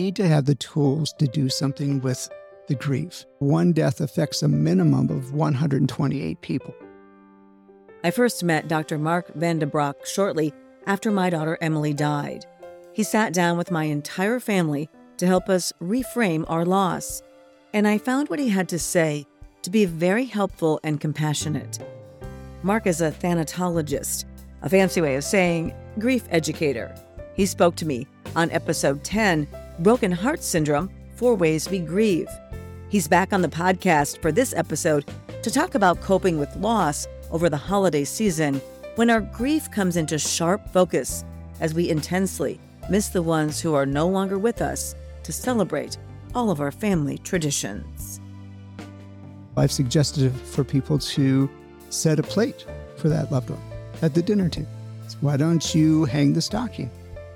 need to have the tools to do something with the grief. One death affects a minimum of 128 people. I first met Dr. Mark Van de Broek shortly after my daughter Emily died. He sat down with my entire family to help us reframe our loss, and I found what he had to say to be very helpful and compassionate. Mark is a thanatologist, a fancy way of saying grief educator. He spoke to me on episode 10, Broken Heart Syndrome, 4 Ways We Grieve. He's back on the podcast for this episode to talk about coping with loss over the holiday season when our grief comes into sharp focus as we intensely miss the ones who are no longer with us to celebrate all of our family traditions. I've suggested for people to set a plate for that loved one at the dinner table. So why don't you hang the stocking?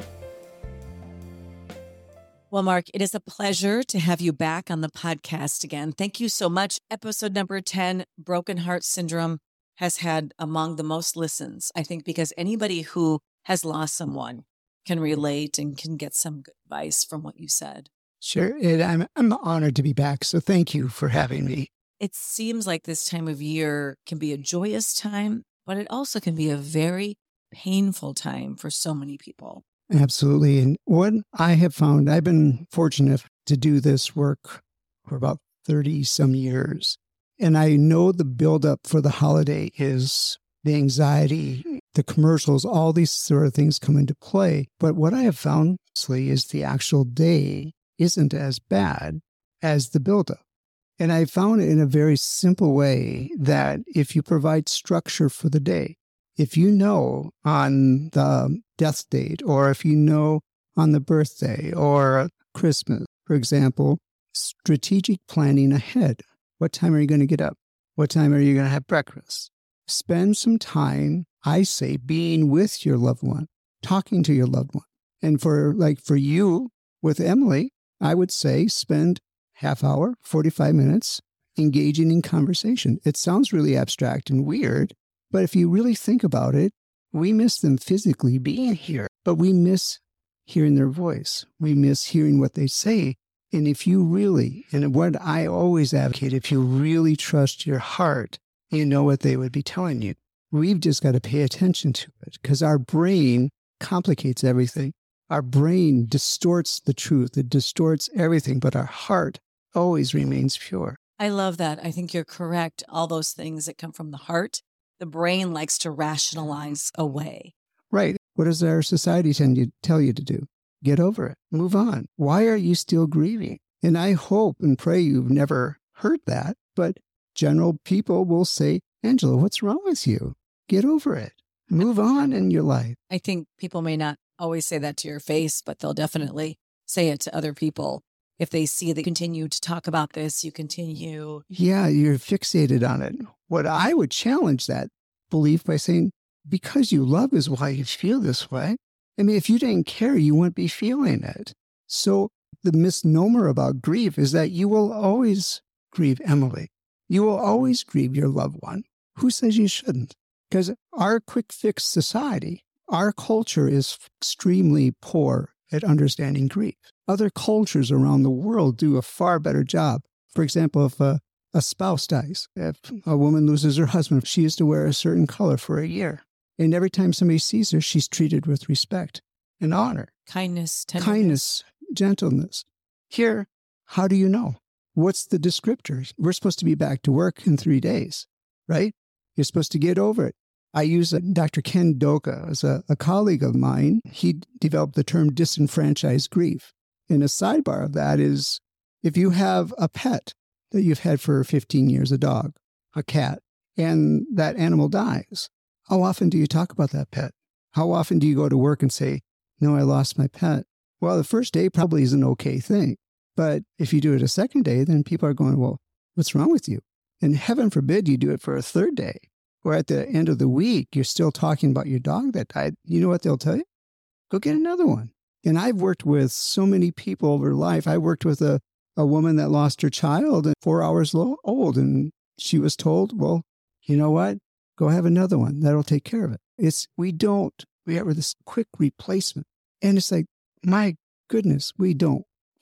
Well, Mark, it is a pleasure to have you back on the podcast again. Thank you so much. Episode number 10, Broken Heart Syndrome, has had among the most listens, I think, because anybody who has lost someone can relate and can get some good advice from what you said. Sure. And I'm honored to be back. So thank you for having me. It seems like this time of year can be a joyous time, but it also can be a very painful time for so many people. Absolutely. And what I have found, I've been fortunate to do this work for about 30 some years. And I know the buildup for the holiday is the anxiety, the commercials, all these sort of things come into play. But what I have found, honestly, is the actual day isn't as bad as the buildup. And I found it in a very simple way that if you provide structure for the day, if you know on the death date, or if you know on the birthday or Christmas, for example, strategic planning ahead. What time are you going to get up? What time are you going to have breakfast? Spend some time, I say, being with your loved one, talking to your loved one. And for you with Emily, I would say spend half hour, 45 minutes engaging in conversation. It sounds really abstract and weird, but if you really think about it, we miss them physically being here, but we miss hearing their voice. We miss hearing what they say. And if you really, and what I always advocate, if you really trust your heart, you know what they would be telling you. We've just got to pay attention to it because our brain complicates everything. Our brain distorts the truth. It distorts everything, but our heart always remains pure. I love that. I think you're correct. All those things that come from the heart, the brain likes to rationalize away. Right. What does our society tell you to do? Get over it. Move on. Why are you still grieving? And I hope and pray you've never heard that, but general people will say, Angela, what's wrong with you? Get over it. Move on in your life. I think people may not always say that to your face, but they'll definitely say it to other people. If they see that you continue to talk about this, you continue. Yeah, you're fixated on it. What I would challenge that belief by saying, because you love is why you feel this way. I mean, if you didn't care, you wouldn't be feeling it. So the misnomer about grief is that you will always grieve Emily. You will always grieve your loved one. Who says you shouldn't? Because our quick fix society, our culture is extremely poor at understanding grief. Other cultures around the world do a far better job. For example, if a spouse dies, if a woman loses her husband, she used to wear a certain color for a year. And every time somebody sees her, she's treated with respect and honor. Kindness, tenderness. Kindness, gentleness. Here, how do you know? What's the descriptor? We're supposed to be back to work in 3 days, right? You're supposed to get over it. I use Dr. Ken Doka as a colleague of mine. He developed the term disenfranchised grief. And a sidebar of that is if you have a pet that you've had for 15 years, a dog, a cat, and that animal dies, how often do you talk about that pet? How often do you go to work and say, no, I lost my pet? Well, the first day probably is an okay thing. But if you do it a second day, then people are going, well, what's wrong with you? And heaven forbid you do it for a third day. Or at the end of the week, you're still talking about your dog that died. You know what they'll tell you? Go get another one. And I've worked with so many people over life. I worked with a woman that lost her child at 4 hours old. And she was told, well, you know what? Go have another one. That'll take care of it. We have this quick replacement. And it's like, my goodness, we don't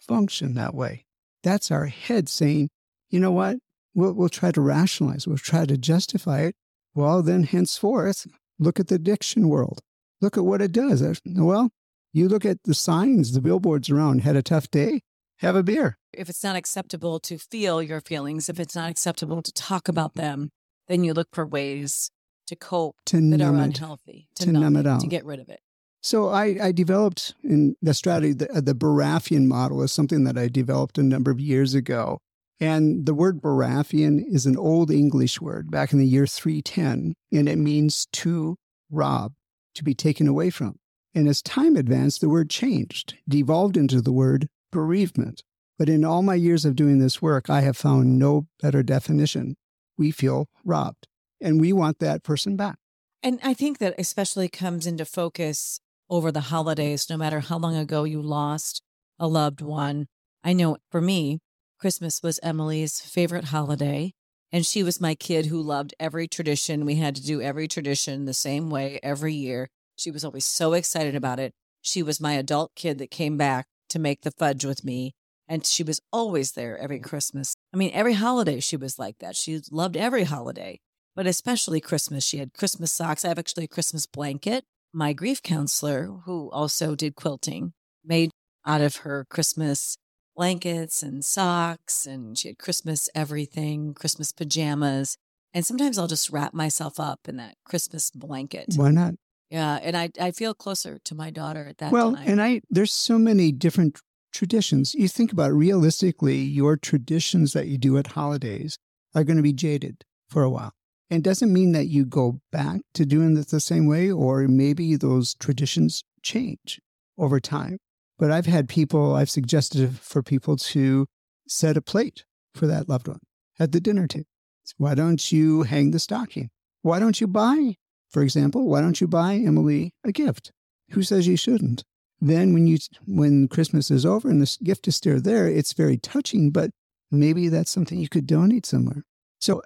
function that way. That's our head saying, you know what? We'll try to rationalize. We'll try to justify it. Well, then henceforth, look at the addiction world. Look at what it does. Well, you look at the signs, the billboards around, had a tough day, have a beer. If it's not acceptable to feel your feelings, if it's not acceptable to talk about them, then you look for ways to cope that are unhealthy, to numb it out, to get rid of it. So I developed in the strategy, the Baratheon model is something that I developed a number of years ago. And the word Baratheon is an old English word back in the year 310, and it means to rob, to be taken away from. And as time advanced, the word changed, devolved into the word bereavement. But in all my years of doing this work, I have found no better definition. We feel robbed, and we want that person back. And I think that especially comes into focus over the holidays, no matter how long ago you lost a loved one. I know for me, Christmas was Emily's favorite holiday, and she was my kid who loved every tradition. We had to do every tradition the same way every year. She was always so excited about it. She was my adult kid that came back to make the fudge with me, and she was always there every Christmas. I mean, every holiday she was like that. She loved every holiday, but especially Christmas. She had Christmas socks. I have actually a Christmas blanket. My grief counselor, who also did quilting, made out of her Christmas blankets and socks, and she had Christmas everything, Christmas pajamas. And sometimes I'll just wrap myself up in that Christmas blanket. Why not? Yeah, and I feel closer to my daughter at that time. Well, and there's so many different traditions. You think about it, realistically, your traditions that you do at holidays are going to be jaded for a while. And it doesn't mean that you go back to doing it the same way, or maybe those traditions change over time. But I've suggested for people to set a plate for that loved one at the dinner table. Why don't you hang the stocking? Why don't you buy, for example, why don't you buy Emily a gift? Who says you shouldn't? Then when Christmas is over and the gift is still there, it's very touching, but maybe that's something you could donate somewhere. So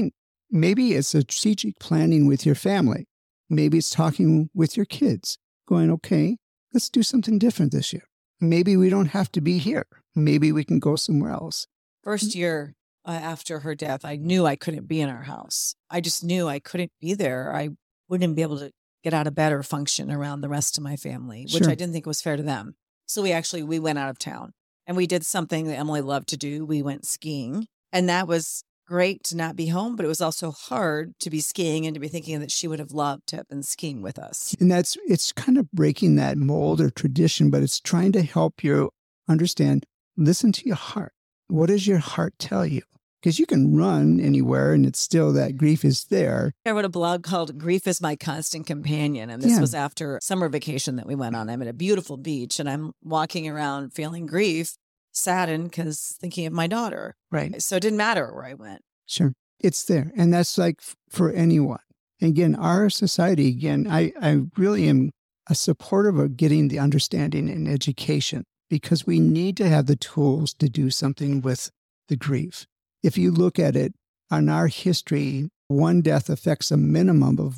maybe it's a strategic planning with your family. Maybe it's talking with your kids, going, okay, let's do something different this year. Maybe we don't have to be here. Maybe we can go somewhere else. First year after her death, I knew I couldn't be in our house. I just knew I couldn't be there. I wouldn't be able to get out of bed or function around the rest of my family, which I didn't think was fair to them. So we went out of town and we did something that Emily loved to do. We went skiing, and that was great to not be home, but it was also hard to be skiing and to be thinking that she would have loved to have been skiing with us. And it's kind of breaking that mold or tradition, but it's trying to help you understand, listen to your heart. What does your heart tell you? Because you can run anywhere and it's still that grief is there. I wrote a blog called Grief is My Constant Companion. And this was after summer vacation that we went on. I'm at a beautiful beach and I'm walking around feeling grief, saddened because thinking of my daughter. Right. So it didn't matter where I went. Sure. It's there. And that's like for anyone. And again, our society, I really am a supporter of getting the understanding and education because we need to have the tools to do something with the grief. If you look at it, on our history, one death affects a minimum of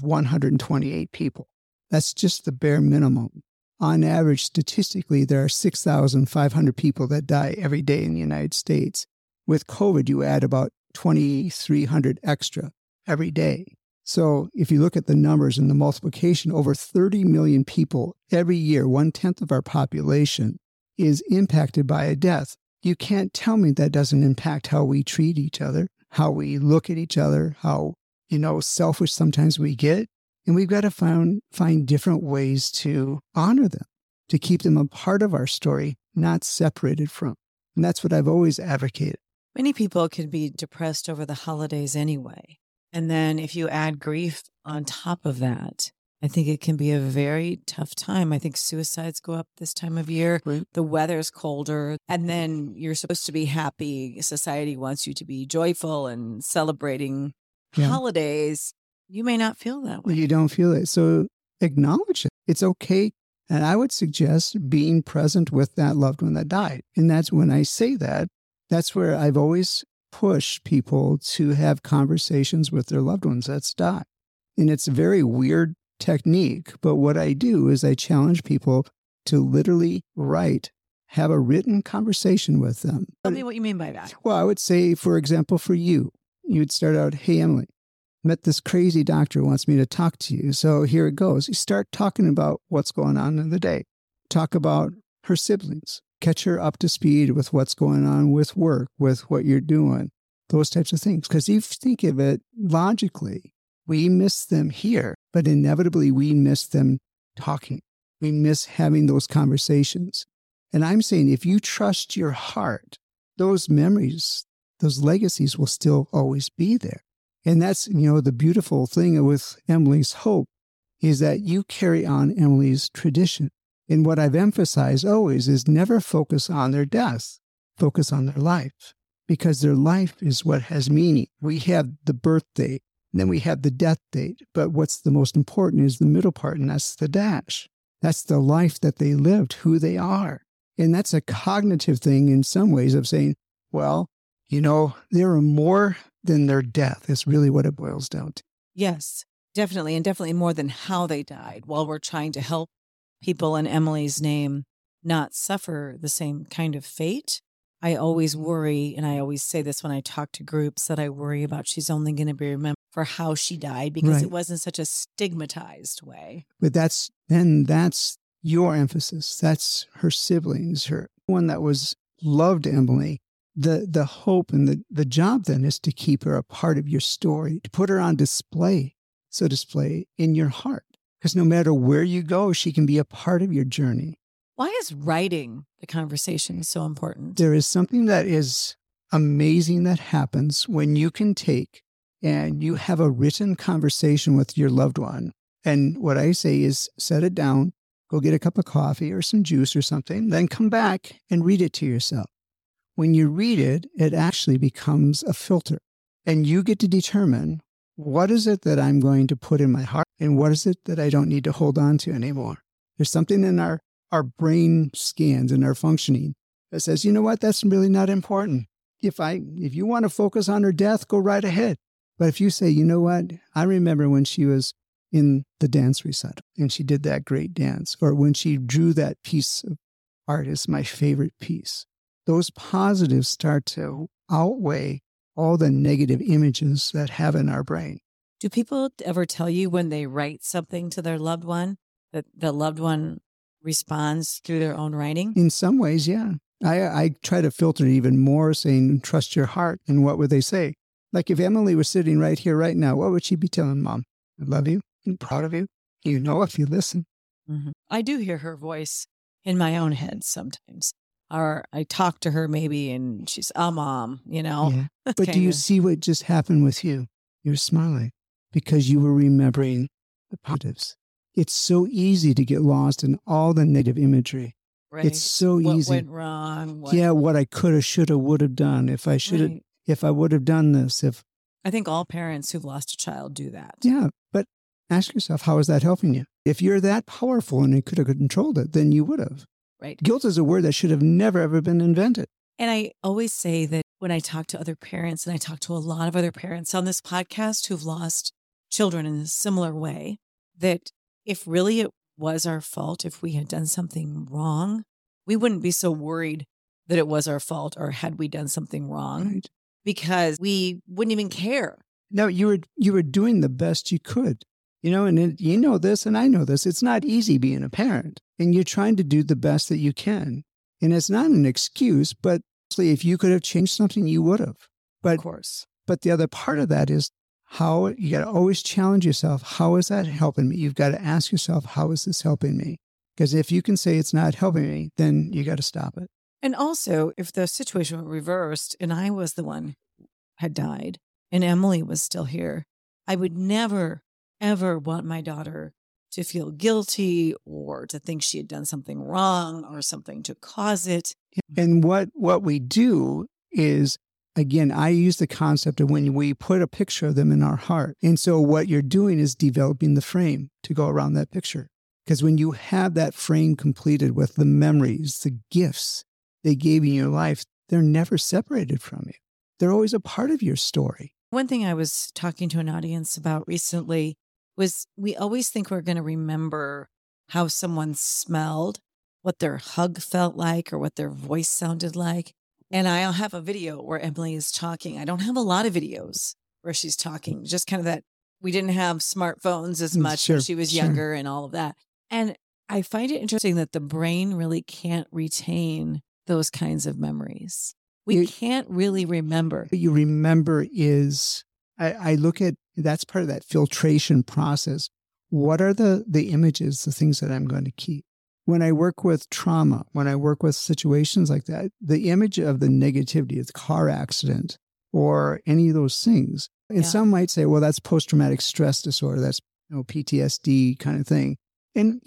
128 people. That's just the bare minimum. On average, statistically, there are 6,500 people that die every day in the United States. With COVID, you add about 2,300 extra every day. So if you look at the numbers and the multiplication, over 30 million people every year, 1/10 of our population, is impacted by a death. You can't tell me that doesn't impact how we treat each other, how we look at each other, how, selfish sometimes we get. And we've got to find different ways to honor them, to keep them a part of our story, not separated from. And that's what I've always advocated. Many people can be depressed over the holidays anyway. And then if you add grief on top of that, I think it can be a very tough time. I think suicides go up this time of year. Right. The weather's colder. And then you're supposed to be happy. Society wants you to be joyful and celebrating holidays. You may not feel that way. You don't feel it. So acknowledge it. It's okay. And I would suggest being present with that loved one that died. And that's when I say that, that's where I've always pushed people to have conversations with their loved ones that's died. And it's a very weird technique, but what I do is I challenge people to literally write have a written conversation with them. Tell me what you mean by that. Well, I would say, for example, for you, you'd start out, hey, Emily, met this crazy doctor who wants me to talk to you. So here it goes. You start talking about what's going on in the day. Talk about her siblings. Catch her up to speed with what's going on with work, with what you're doing, those types of things. Because if you think of it logically, we miss them here, but inevitably we miss them talking. We miss having those conversations. And I'm saying if you trust your heart, those memories, those legacies will still always be there. And that's, the beautiful thing with Emily's Hope is that you carry on Emily's tradition. And what I've emphasized always is never focus on their death, focus on their life, because their life is what has meaning. We have the birth date, and then we have the death date. But what's the most important is the middle part, and that's the dash. That's the life that they lived, who they are. And that's a cognitive thing in some ways of saying, well, there are more than their death is really what it boils down to. Yes, definitely. And definitely more than how they died, while we're trying to help people in Emily's name not suffer the same kind of fate. I always worry, and I always say this when I talk to groups, that I worry about she's only going to be remembered for how she died because it wasn't such a stigmatized way. But that's your emphasis. That's her siblings, her one that was loved Emily. The hope and the job then is to keep her a part of your story, to put her on display, so display in your heart. Because no matter where you go, she can be a part of your journey. Why is writing the conversation so important? There is something that is amazing that happens when you can take and you have a written conversation with your loved one. And what I say is set it down, go get a cup of coffee or some juice or something, then come back and read it to yourself. When you read it, it actually becomes a filter. And you get to determine what is it that I'm going to put in my heart and what is it that I don't need to hold on to anymore. There's something in our brain scans and our functioning that says, you know what, that's really not important. If you want to focus on her death, go right ahead. But if you say, you know what, I remember when she was in the dance recital and she did that great dance, or when she drew that piece of art is my favorite piece. Those positives start to outweigh all the negative images that have in our brain. Do people ever tell you when they write something to their loved one that the loved one responds through their own writing? In some ways, yeah. I try to filter it even more, saying, trust your heart. And what would they say? Like if Emily was sitting right here, right now, what would she be telling Mom? I love you. I'm proud of you. You know if you listen. Mm-hmm. I do hear her voice in my own head sometimes. Or I talk to her maybe and she's, Mom, Yeah. But do you see what just happened with you? You're smiling because you were remembering the positives. It's so easy to get lost in all the negative imagery. Right. It's so easy. What went wrong? What I could have, should have, would have done. If I should have, if I would have done this. I think all parents who've lost a child do that. Yeah. But ask yourself, how is that helping you? If you're that powerful and you could have controlled it, then you would have. Right. Guilt is a word that should have never, ever been invented. And I always say that when I talk to other parents, and I talk to a lot of other parents on this podcast who've lost children in a similar way, that if really it was our fault, if we had done something wrong, we wouldn't be so worried that it was our fault or had we done something wrong, Right. Because we wouldn't even care. No, you were doing the best you could. And you know this and I know this. It's not easy being a parent. And you're trying to do the best that you can. And it's not an excuse, but if you could have changed something, you would have. Of course. But the other part of that is how you got to always challenge yourself. How is that helping me? You've got to ask yourself, how is this helping me? Because if you can say it's not helping me, then you got to stop it. And also, if the situation were reversed and I was the one who had died and Emily was still here, I would never, ever want my daughter to feel guilty or to think she had done something wrong or something to cause it. And what we do is, again, I use the concept of when we put a picture of them in our heart. And so what you're doing is developing the frame to go around that picture. Because when you have that frame completed with the memories, the gifts they gave you in your life, they're never separated from you. They're always a part of your story. One thing I was talking to an audience about recently was we always think we're going to remember how someone smelled what their hug felt like or what their voice sounded like. And I'll have a video where Emily is talking. I don't have a lot of videos where she's talking, just kind of that we didn't have smartphones as much when she was younger and all of that. And I find it interesting that the brain really can't retain those kinds of memories. We can't really remember. What you remember is, I look at, that's part of that filtration process. What are the images, the things that I'm going to keep? When I work with trauma, when I work with situations like that, the image of the negativity of the car accident or any of those things, and some might say, well, that's post-traumatic stress disorder. That's PTSD kind of thing. And,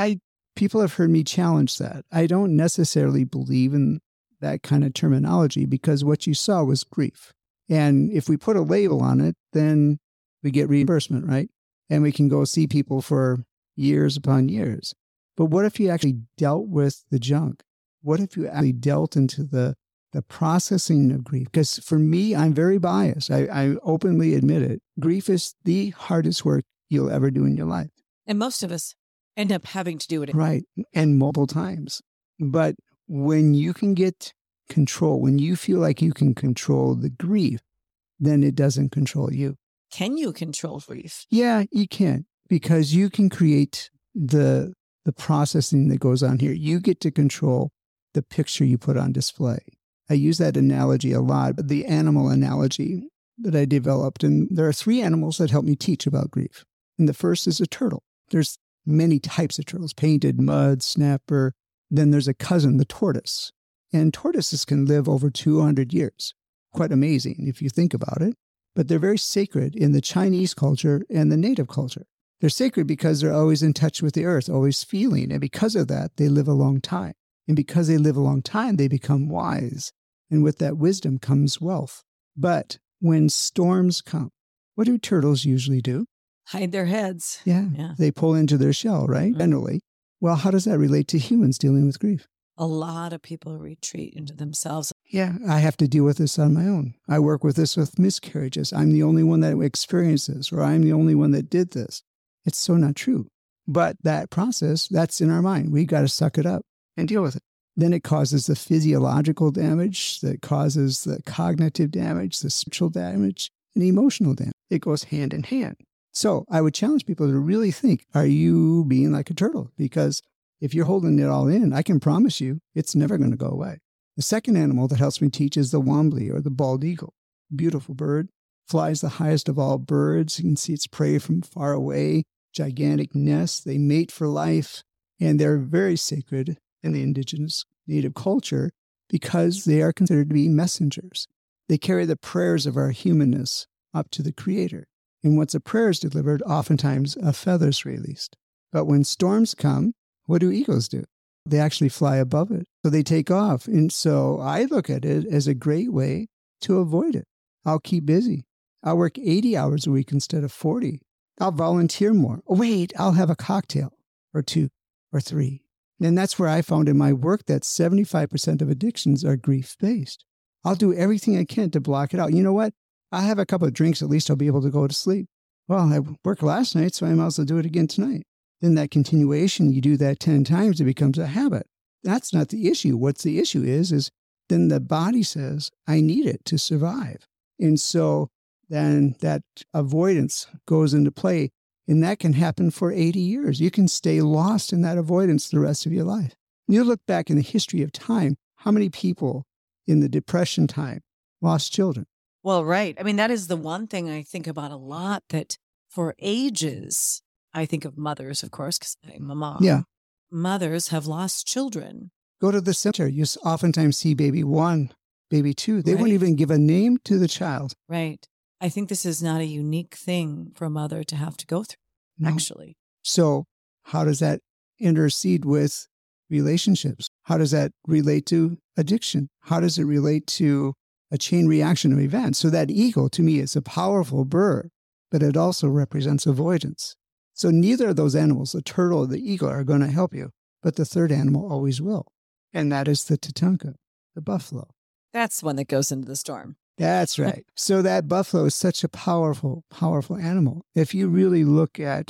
people have heard me challenge that. I don't necessarily believe in that kind of terminology because what you saw was grief. And if we put a label on it, then we get reimbursement, right? And we can go see people for years upon years. But what if you actually dealt with the junk? What if you actually dealt into the processing of grief? Because for me, I'm very biased. I openly admit it. Grief is the hardest work you'll ever do in your life. And most of us end up having to do it. Right. And multiple times. But when you can get control, when you feel like you can control the grief, then it doesn't control you. Can you control grief? Yeah, you can, because you can create the processing that goes on here. You get to control the picture you put on display. I use that analogy a lot, but the animal analogy that I developed, and there are 3 animals that help me teach about grief. And the first is a turtle. There's many types of turtles, painted, mud, snapper. Then there's a cousin, the tortoise. And tortoises can live over 200 years. Quite amazing if you think about it. But they're very sacred in the Chinese culture and the native culture. They're sacred because they're always in touch with the earth, always feeling. And because of that, they live a long time. And because they live a long time, they become wise. And with that wisdom comes wealth. But when storms come, what do turtles usually do? Hide their heads. Yeah. They pull into their shell, right? Mm-hmm. Generally. Well, how does that relate to humans dealing with grief? A lot of people retreat into themselves. Yeah, I have to deal with this on my own. I work with this with miscarriages. I'm the only one that experienced this, or I'm the only one that did this. It's so not true. But that process, that's in our mind. We got to suck it up and deal with it. Then it causes the physiological damage, that causes the cognitive damage, the spiritual damage, and the emotional damage. It goes hand in hand. So I would challenge people to really think, are you being like a turtle? Because if you're holding it all in, I can promise you it's never going to go away. The second animal that helps me teach is the wombly, or the bald eagle. Beautiful bird, flies the highest of all birds. You can see its prey from far away, gigantic nests. They mate for life, and they're very sacred in the indigenous native culture because they are considered to be messengers. They carry the prayers of our humanness up to the Creator. And once a prayer is delivered, oftentimes a feather is released. But when storms come, what do eagles do? They actually fly above it. So they take off. And so I look at it as a great way to avoid it. I'll keep busy. I'll work 80 hours a week instead of 40. I'll volunteer more. Oh, wait, I'll have a cocktail or 2 or 3. And that's where I found in my work that 75% of addictions are grief-based. I'll do everything I can to block it out. You know what? I'll have a couple of drinks, at least I'll be able to go to sleep. Well, I worked last night, so I might as well do it again tonight. Then that continuation, you do that 10 times, it becomes a habit. That's not the issue. What's the issue is then the body says, I need it to survive. And so then that avoidance goes into play, and that can happen for 80 years. You can stay lost in that avoidance the rest of your life. You look back in the history of time, how many people in the Depression time lost children? Well, right. I mean, that is the one thing I think about a lot, that for ages, I think of mothers, of course, because I'm a mom. Yeah. Mothers have lost children. Go to the cemetery. You oftentimes see baby 1, baby 2. They won't even give a name to the child. Right. I think this is not a unique thing for a mother to have to go through, actually. So how does that intercede with relationships? How does that relate to addiction? How does it relate to a chain reaction of events? So that eagle, to me, is a powerful bird, but it also represents avoidance. So neither of those animals, the turtle or the eagle, are going to help you, but the third animal always will. And that is the tatanka, the buffalo. That's one that goes into the storm. That's right. So that buffalo is such a powerful, powerful animal. If you really look at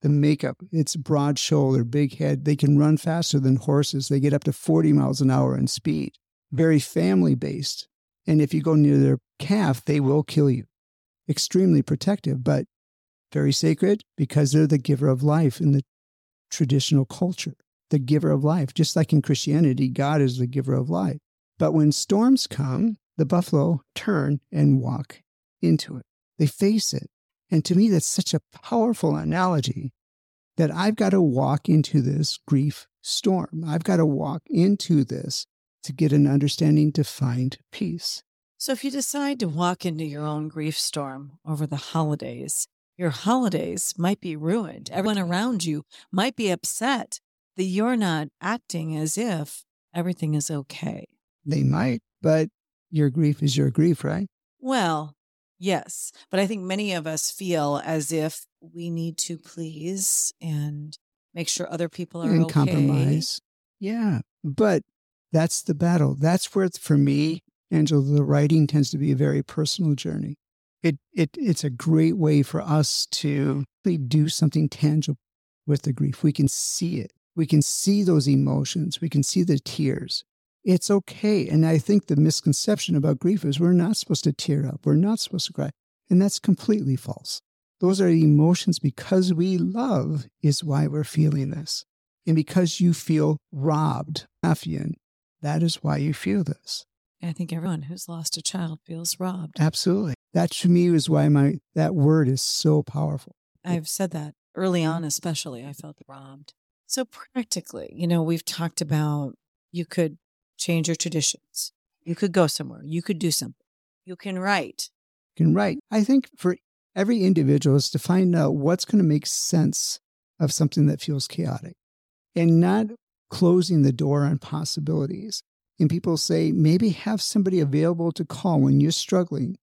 the makeup. It's broad shoulder, big head. They can run faster than horses. They get up to 40 miles an hour in speed. Very family-based. And if you go near their calf, they will kill you. Extremely protective, but very sacred because they're the giver of life in the traditional culture. The giver of life. Just like in Christianity, God is the giver of life. But when storms come, the buffalo turn and walk into it. They face it. And to me, that's such a powerful analogy that I've got to walk into this grief storm. I've got to walk into this to get an understanding, to find peace. So if you decide to walk into your own grief storm over the holidays, your holidays might be ruined. Everyone around you might be upset that you're not acting as if everything is okay. They might, but your grief is your grief, right? Well, yes, but I think many of us feel as if we need to please and make sure other people are and okay. Compromise. Yeah, but that's the battle. That's where, for me, Angela, the writing tends to be a very personal journey. It's a great way for us to really do something tangible with the grief. We can see it. We can see those emotions. We can see the tears. It's okay. And I think the misconception about grief is we're not supposed to tear up. We're not supposed to cry. And that's completely false. Those are emotions because we love is why we're feeling this. And because you feel robbed, Afian, that is why you feel this. I think everyone who's lost a child feels robbed. Absolutely. That to me is why that word is so powerful. I've said that early on, especially, I felt robbed. So practically, we've talked about you could change your traditions. You could go somewhere. You could do something. You can write. I think for every individual is to find out what's going to make sense of something that feels chaotic and not closing the door on possibilities. And people say, maybe have somebody available to call when you're struggling.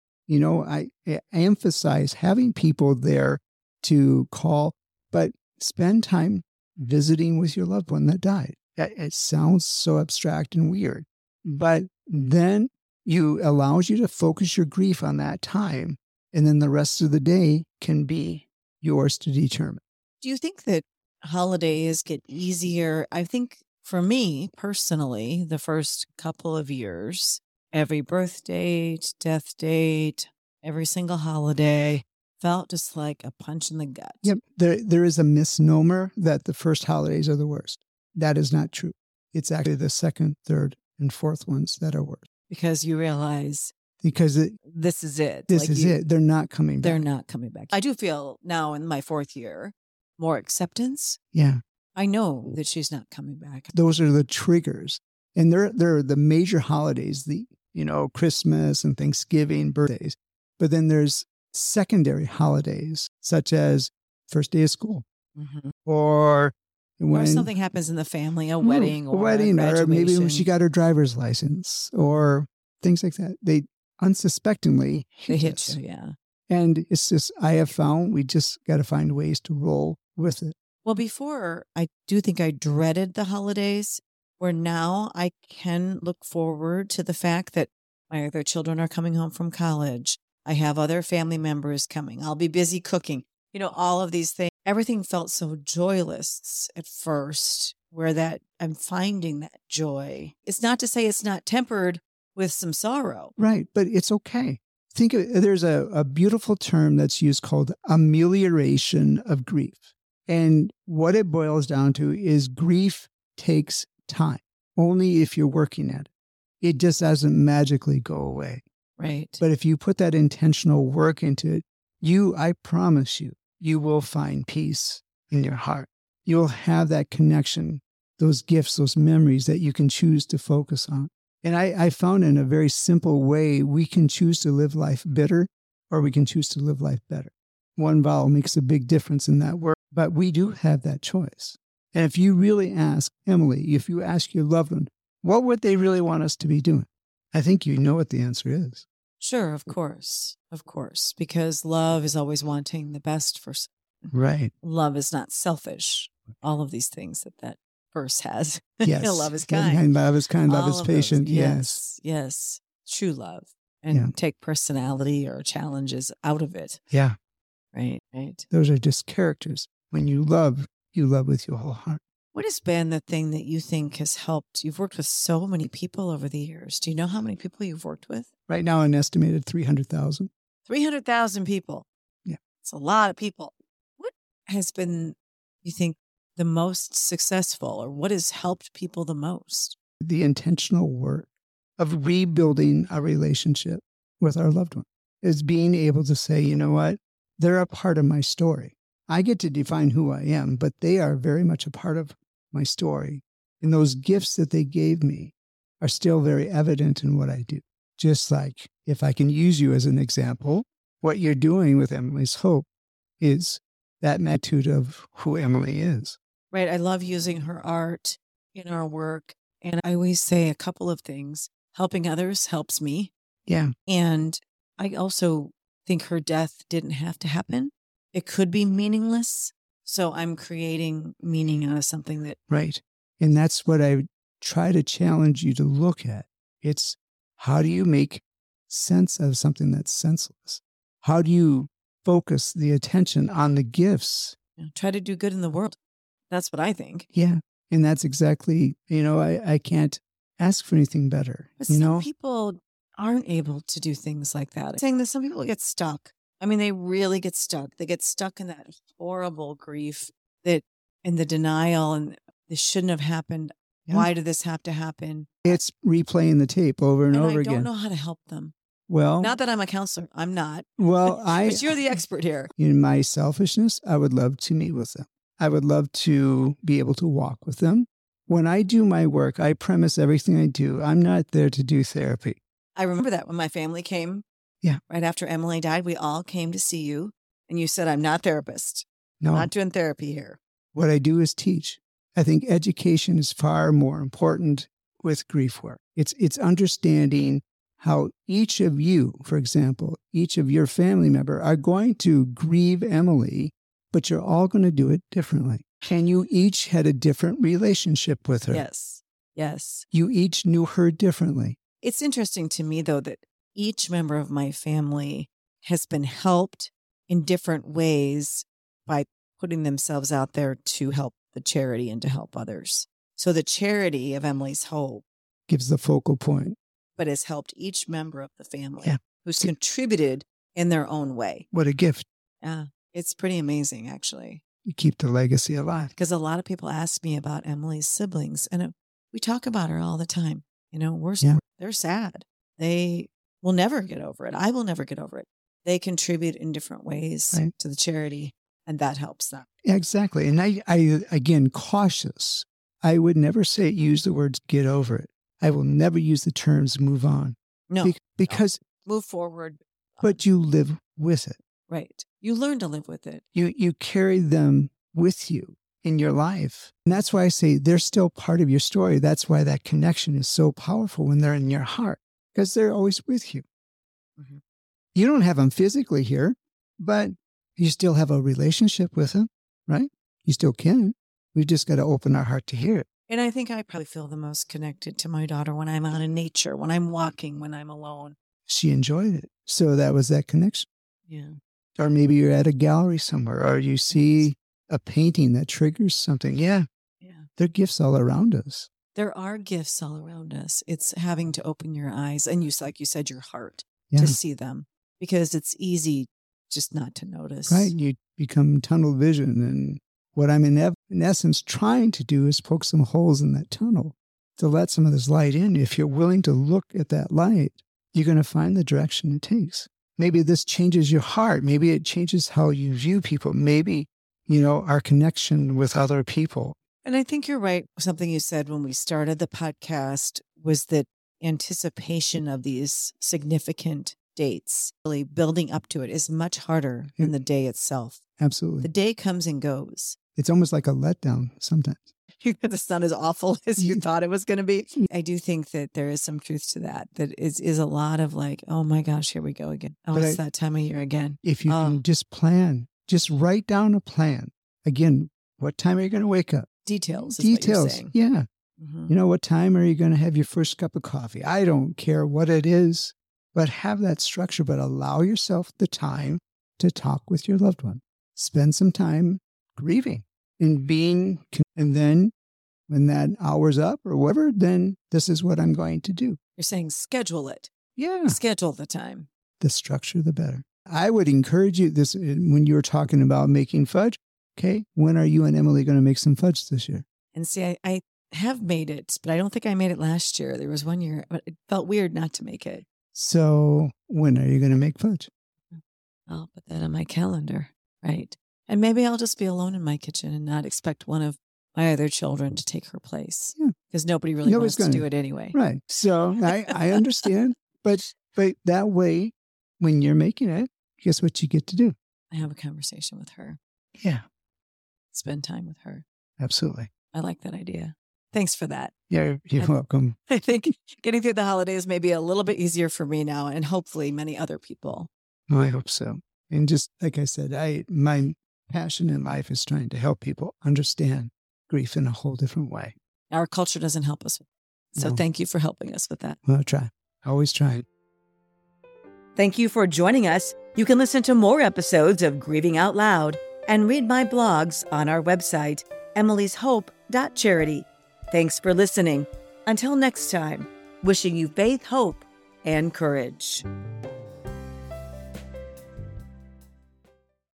I emphasize having people there to call, but spend time visiting with your loved one that died. It sounds so abstract and weird, but then allows you to focus your grief on that time. And then the rest of the day can be yours to determine. Do you think that holidays get easier? I think for me personally, the first couple of years, every birth date, death date, every single holiday felt just like a punch in the gut. Yep. There is a misnomer that the first holidays are the worst. That is not true. It's actually the second, third, and fourth ones that are worse. Because you realize this is it. They're not coming back. They're not coming back. I do feel now in my fourth year, more acceptance. Yeah. I know that she's not coming back. Those are the triggers. And they're the major holidays, Christmas and Thanksgiving, birthdays. But then there's secondary holidays, such as first day of school. Mm-hmm. Or when something happens in the family, a wedding, or maybe when she got her driver's license, or things like that. They unsuspectingly hit you, yeah. And it's just, I have found we just got to find ways to roll with it. Well, before, I do think I dreaded the holidays, where now I can look forward to the fact that my other children are coming home from college. I have other family members coming. I'll be busy cooking. All of these things. Everything felt so joyless at first, where I'm finding that joy. It's not to say it's not tempered with some sorrow. Right, but it's okay. There's a beautiful term that's used called amelioration of grief. And what it boils down to is grief takes time, only if you're working at it. It just doesn't magically go away. Right. But if you put that intentional work into it, I promise you will find peace in your heart. You'll have that connection, those gifts, those memories that you can choose to focus on. And I found in a very simple way, we can choose to live life bitter or we can choose to live life better. One vowel makes a big difference in that word, but we do have that choice. And if you really ask, Emily, if you ask your loved one, what would they really want us to be doing? I think you know what the answer is. Sure, of course, because love is always wanting the best for someone. Right. Love is not selfish. All of these things that verse has. Yes. Love is kind. Love is kind. Love is patient. Yes. True love. And take personality or challenges out of it. Yeah. Right. Those are just characters. When you love with your whole heart. What has been the thing that you think has helped? You've worked with so many people over the years. Do you know how many people you've worked with? Right now, an estimated 300,000. 300,000 people. Yeah. It's a lot of people. What has been, you think, the most successful, or what has helped people the most? The intentional work of rebuilding a relationship with our loved one is being able to say, you know what? They're a part of my story. I get to define who I am, but they are very much a part of my story. And those gifts that they gave me are still very evident in what I do. Just like, if I can use you as an example, what you're doing with Emily's Hope is that magnitude of who Emily is. Right. I love using her art in our work. And I always say a couple of things. Helping others helps me. Yeah. And I also think her death didn't have to happen. It could be meaningless. So I'm creating meaning out of something that... Right. And that's what I try to challenge you to look at. It's, how do you make sense of something that's senseless? How do you focus the attention on the gifts? Try to do good in the world. That's what I think. Yeah. And that's exactly, I can't ask for anything better. But some people aren't able to do things like that. I'm saying that some people get stuck. I mean, they really get stuck. They get stuck in that horrible grief, that in the denial, and this shouldn't have happened. Yeah. Why did this have to happen? It's replaying the tape over and over again. I don't know how to help them. Well, not that I'm a counselor. I'm not. Well, but you're the expert here. In my selfishness, I would love to meet with them. I would love to be able to walk with them. When I do my work, I premise everything I do. I'm not there to do therapy. I remember that when my family came. Yeah. Right after Emily died, we all came to see you. And you said, I'm not a therapist. No. I'm not doing therapy here. What I do is teach. I think education is far more important with grief work. It's understanding how each of you, for example, each of your family member are going to grieve Emily, but you're all going to do it differently. And you each had a different relationship with her. Yes. Yes. You each knew her differently. It's interesting to me, though, that each member of my family has been helped in different ways by putting themselves out there to help the charity and to help others. So the charity of Emily's Hope gives the focal point, but has helped each member of the family who's contributed in their own way. What a gift. Yeah, it's pretty amazing, actually. You keep the legacy alive. Because a lot of people ask me about Emily's siblings, and we talk about her all the time. They're sad. They will never get over it. I will never get over it. They contribute in different ways to the charity, and that helps them. Exactly. And I again, cautious. I would never use the words get over it. I will never use the terms move on. No. Because... Move forward. But you live with it. Right. You learn to live with it. You carry them with you in your life. And that's why I say they're still part of your story. That's why that connection is so powerful when they're in your heart, because they're always with you. Mm-hmm. You don't have them physically here, but you still have a relationship with them, right? You still can. We've just got to open our heart to hear it. And I think I probably feel the most connected to my daughter when I'm out in nature, when I'm walking, when I'm alone. She enjoyed it. So that was that connection. Yeah. Or maybe you're at a gallery somewhere, or you see a painting that triggers something. Yeah. There are gifts all around us. There are gifts all around us. It's having to open your eyes and like you said, your heart to see them, because it's easy just not to notice. Right. You become tunnel vision. And what I'm in essence trying to do is poke some holes in that tunnel to let some of this light in. If you're willing to look at that light, you're going to find the direction it takes. Maybe this changes your heart. Maybe it changes how you view people. Maybe, our connection with other people. And I think you're right. Something you said when we started the podcast was that anticipation of these significant dates, really building up to it, is much harder than the day itself. Absolutely. The day comes and goes. It's almost like a letdown sometimes. It's not as awful as you thought it was going to be. I do think that there is some truth to that. That is a lot of like, oh my gosh, here we go again. Oh, it's that time of year again. If you can just plan, just write down a plan. Again, what time are you going to wake up? Details. What you're saying. Yeah. Mm-hmm. What time are you going to have your first cup of coffee? I don't care what it is, but have that structure, but allow yourself the time to talk with your loved one. Spend some time grieving and and then when that hour's up or whatever, then this is what I'm going to do. You're saying schedule it. Yeah. Schedule the time. The structure, the better. I would encourage you this when you were talking about making fudge. Okay. When are you and Emily going to make some fudge this year? And see, I have made it, but I don't think I made it last year. There was one year, but it felt weird not to make it. So when are you going to make fudge? I'll put that on my calendar. Right. And maybe I'll just be alone in my kitchen and not expect one of my other children to take her place. Because nobody really wants to do it anyway. Right. So I understand. But that way, when you're making it, guess what you get to do? I have a conversation with her. Yeah. Spend time with her. Absolutely. I like that idea. Thanks for that. Yeah, you're welcome. I think getting through the holidays may be a little bit easier for me now and hopefully many other people. Oh, I hope so. And just like I said, my passion in life is trying to help people understand grief in a whole different way. Our culture doesn't help us. So Thank you for helping us with that. Well, I'll try. Always try. Thank you for joining us. You can listen to more episodes of Grieving Out Loud and read my blogs on our website, emilyshope.charity. Thanks for listening. Until next time, wishing you faith, hope, and courage.